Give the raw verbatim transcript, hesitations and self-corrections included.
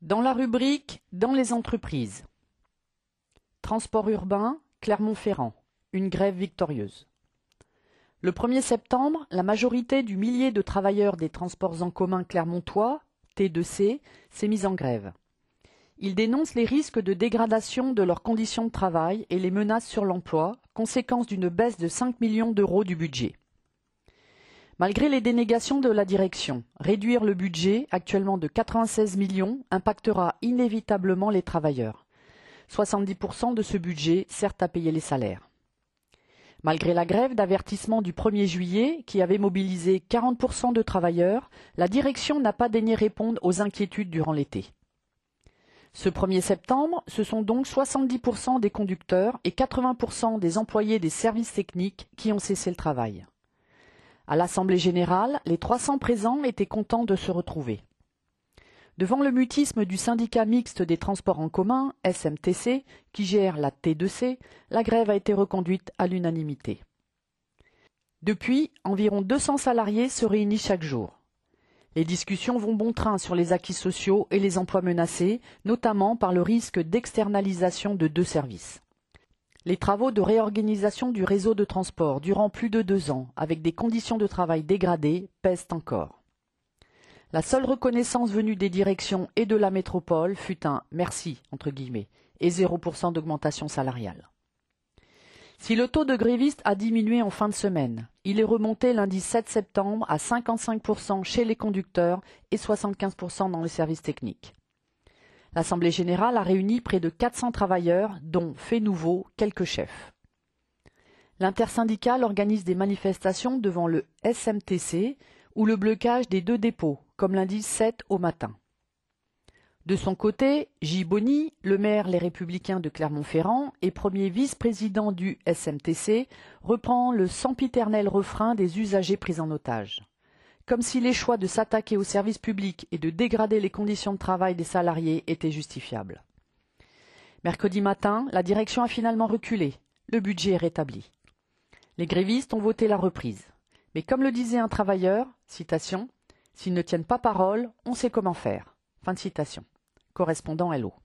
Dans la rubrique « Dans les entreprises », Transport urbain, Clermont-Ferrand, une grève victorieuse. Le premier septembre, la majorité du millier de travailleurs des transports en commun clermontois, T deux C, s'est mise en grève. Ils dénoncent les risques de dégradation de leurs conditions de travail et les menaces sur l'emploi, conséquence d'une baisse de cinq millions d'euros du budget. Malgré les dénégations de la direction, réduire le budget, actuellement de quatre-vingt-seize millions, impactera inévitablement les travailleurs. soixante-dix pour cent de ce budget sert à payer les salaires. Malgré la grève d'avertissement du premier juillet, qui avait mobilisé quarante pour cent de travailleurs, la direction n'a pas daigné répondre aux inquiétudes durant l'été. Ce premier septembre, ce sont donc soixante-dix pour cent des conducteurs et quatre-vingts pour cent des employés des services techniques qui ont cessé le travail. À l'Assemblée générale, les trois cents présents étaient contents de se retrouver. Devant le mutisme du syndicat mixte des transports en commun, S M T C, qui gère la T deux C, la grève a été reconduite à l'unanimité. Depuis, environ deux cents salariés se réunissent chaque jour. Les discussions vont bon train sur les acquis sociaux et les emplois menacés, notamment par le risque d'externalisation de deux services. Les travaux de réorganisation du réseau de transport durant plus de deux ans, avec des conditions de travail dégradées, pèsent encore. La seule reconnaissance venue des directions et de la métropole fut un « merci » entre guillemets et zéro pour cent d'augmentation salariale. Si le taux de grévistes a diminué en fin de semaine, il est remonté lundi sept septembre à cinquante-cinq pour cent chez les conducteurs et soixante-quinze pour cent dans les services techniques. L'Assemblée générale a réuni près de quatre cents travailleurs, dont, fait nouveau, quelques chefs. L'intersyndicale organise des manifestations devant le S M T C ou le blocage des deux dépôts, comme lundi sept au matin. De son côté, J. Bonny, le maire Les Républicains de Clermont-Ferrand et premier vice-président du S M T C, reprend le sempiternel refrain des usagers pris en otage. Comme si les choix de s'attaquer aux services publics et de dégrader les conditions de travail des salariés étaient justifiables. Mercredi matin, la direction a finalement reculé. Le budget est rétabli. Les grévistes ont voté la reprise. Mais comme le disait un travailleur, citation, « S'ils ne tiennent pas parole, on sait comment faire ». Fin de citation. Correspondant L O.